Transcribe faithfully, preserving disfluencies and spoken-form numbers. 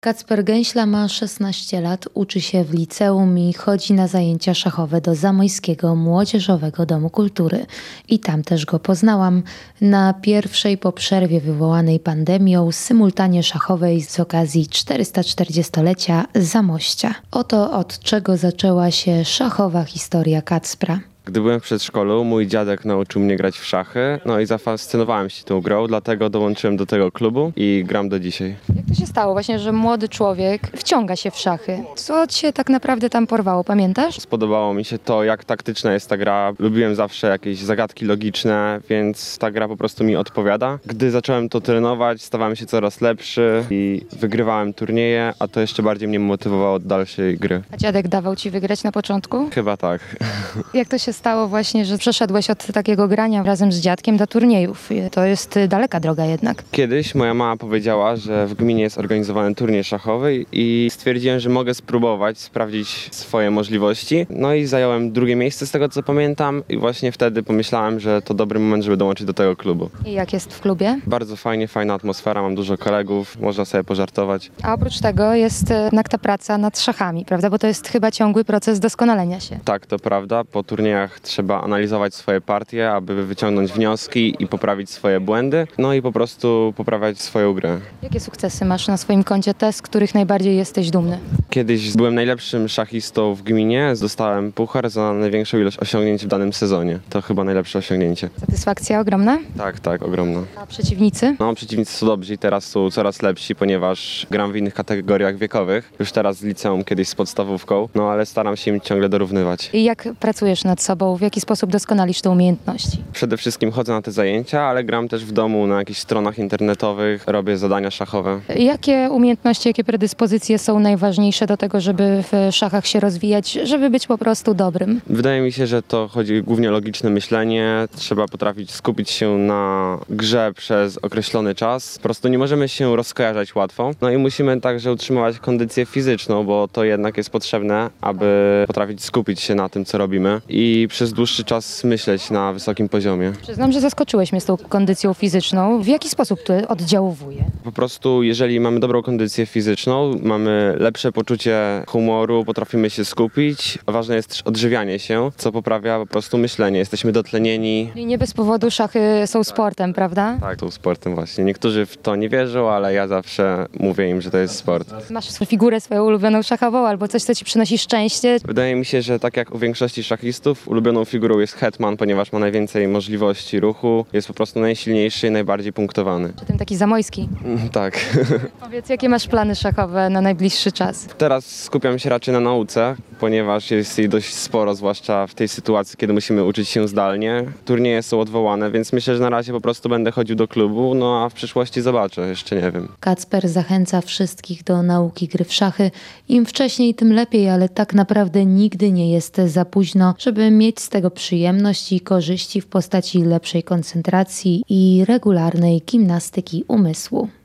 Kacper Gęśla ma szesnaście lat, uczy się w liceum i chodzi na zajęcia szachowe do Zamojskiego Młodzieżowego Domu Kultury. I tam też go poznałam na pierwszej po przerwie wywołanej pandemią symultanie szachowej z okazji czterystaczterdziestolecia Zamościa. Oto od czego zaczęła się szachowa historia Kacpra. Gdy byłem w przedszkolu, mój dziadek nauczył mnie grać w szachy, no i zafascynowałem się tą grą, dlatego dołączyłem do tego klubu i gram do dzisiaj. Jak to się stało właśnie, że młody człowiek wciąga się w szachy? Co cię tak naprawdę tam porwało, pamiętasz? Spodobało mi się to, jak taktyczna jest ta gra. Lubiłem zawsze jakieś zagadki logiczne, więc ta gra po prostu mi odpowiada. Gdy zacząłem to trenować, stawałem się coraz lepszy i wygrywałem turnieje, a to jeszcze bardziej mnie motywowało do dalszej gry. A dziadek dawał ci wygrać na początku? Chyba tak. Jak to się stało właśnie, że przeszedłeś od takiego grania razem z dziadkiem do turniejów? To jest daleka droga jednak. Kiedyś moja mama powiedziała, że w gminie jest organizowany turniej szachowy i stwierdziłem, że mogę spróbować, sprawdzić swoje możliwości. No i zająłem drugie miejsce z tego, co pamiętam i właśnie wtedy pomyślałem, że to dobry moment, żeby dołączyć do tego klubu. I jak jest w klubie? Bardzo fajnie, fajna atmosfera, mam dużo kolegów, można sobie pożartować. A oprócz tego jest jednak ta praca nad szachami, prawda? Bo to jest chyba ciągły proces doskonalenia się. Tak, to prawda. Po turniejach trzeba analizować swoje partie, aby wyciągnąć wnioski i poprawić swoje błędy, no i po prostu poprawiać swoją grę. Jakie sukcesy masz na swoim koncie, te, z których najbardziej jesteś dumny? Kiedyś byłem najlepszym szachistą w gminie, dostałem puchar za największą ilość osiągnięć w danym sezonie. To chyba najlepsze osiągnięcie. Satysfakcja ogromna? Tak, tak, ogromna. A przeciwnicy? No, przeciwnicy są dobrzy i teraz są coraz lepsi, ponieważ gram w innych kategoriach wiekowych. Już teraz z liceum, kiedyś z podstawówką, no ale staram się im ciągle dorównywać. I jak pracujesz nad sobą? W jaki sposób doskonalisz te umiejętności? Przede wszystkim chodzę na te zajęcia, ale gram też w domu na jakichś stronach internetowych, robię zadania szachowe. Jakie umiejętności, jakie predyspozycje są najważniejsze do tego, żeby w szachach się rozwijać, żeby być po prostu dobrym? Wydaje mi się, że to chodzi głównie o logiczne myślenie. Trzeba potrafić skupić się na grze przez określony czas. Po prostu nie możemy się rozkojarzać łatwo. No i musimy także utrzymywać kondycję fizyczną, bo to jednak jest potrzebne, aby potrafić skupić się na tym, co robimy i przez dłuższy czas myśleć na wysokim poziomie. Przyznam, że zaskoczyłeś mnie z tą kondycją fizyczną. W jaki sposób to oddziałuje? Po prostu, jeżeli mamy dobrą kondycję fizyczną, mamy lepsze poczucie humoru, potrafimy się skupić. Ważne jest też odżywianie się, co poprawia po prostu myślenie. Jesteśmy dotlenieni. I nie bez powodu szachy są sportem, prawda? Tak, to sportem właśnie. Niektórzy w to nie wierzą, ale ja zawsze mówię im, że to jest sport. Masz swoją figurę, swoją ulubioną szachową albo coś, co ci przynosi szczęście? Wydaje mi się, że tak jak u większości szachistów, ulubioną figurą jest hetman, ponieważ ma najwięcej możliwości ruchu, jest po prostu najsilniejszy i najbardziej punktowany. Czy ten taki zamojski? Tak. Powiedz, jakie masz plany szachowe na najbliższy czas? Teraz skupiam się raczej na nauce, ponieważ jest jej dość sporo, zwłaszcza w tej sytuacji, kiedy musimy uczyć się zdalnie. Turnieje są odwołane, więc myślę, że na razie po prostu będę chodził do klubu, no a w przyszłości zobaczę, jeszcze nie wiem. Kacper zachęca wszystkich do nauki gry w szachy. Im wcześniej, tym lepiej, ale tak naprawdę nigdy nie jest za późno, żeby mieć z tego przyjemność i korzyści w postaci lepszej koncentracji i regularnej gimnastyki umysłu.